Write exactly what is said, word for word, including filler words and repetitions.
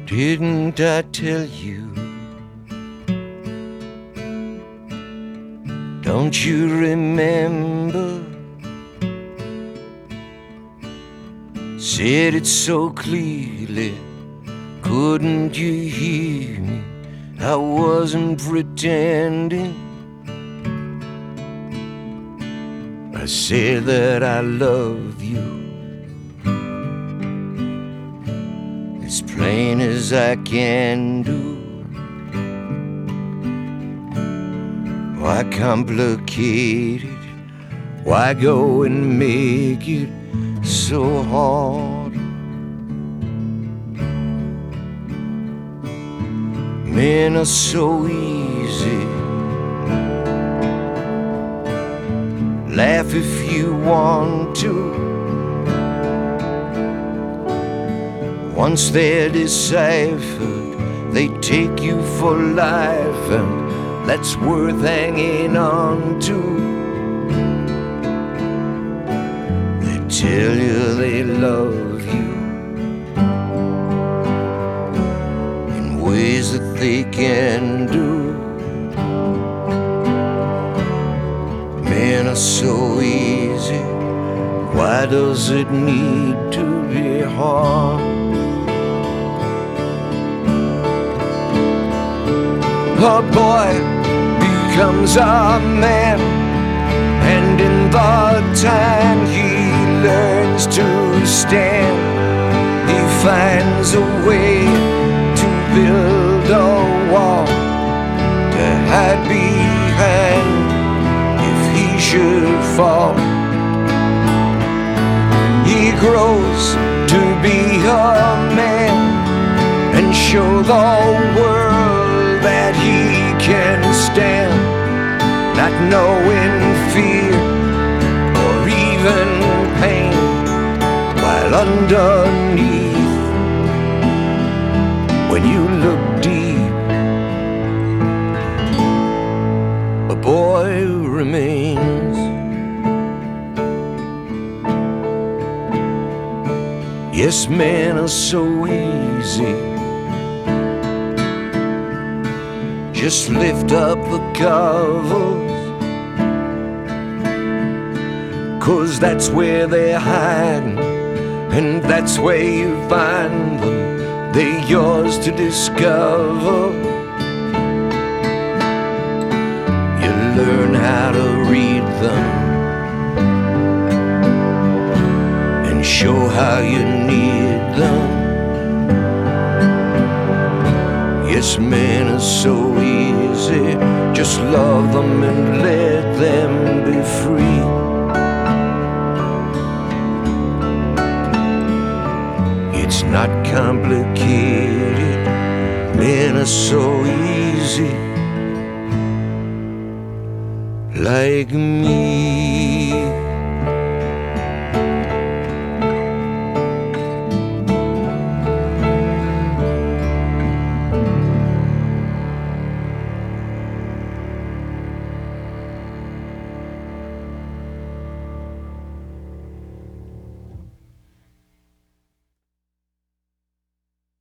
Didn't I tell you? Don't you remember? Said it so clearly, couldn't you hear me? I wasn't pretending. I said that I love you, as plain as I can do. Why complicate it? Why go and make it so hard? Men are so easy. Laugh if you want to. Once they're deciphered, they take you for life, and that's worth hanging on to. They tell you they love you in ways that they can do. Men are so easy. Why does it need to be hard? A boy becomes a man, and in the time he learns to stand, he finds a way to build a wall to hide behind if he should fall. He grows to be a man and show the world that he can stand, not knowing fear or even pain, while underneath, when you look deep, a boy remains. Yes, men are so easy. Just lift up the covers, 'cause that's where they're hiding, and that's where you find them. They're yours to discover. You learn how to read them and show how you need them. Yes, men are so easy. Just love them and let them be free. It's not complicated. Men are so easy, like me.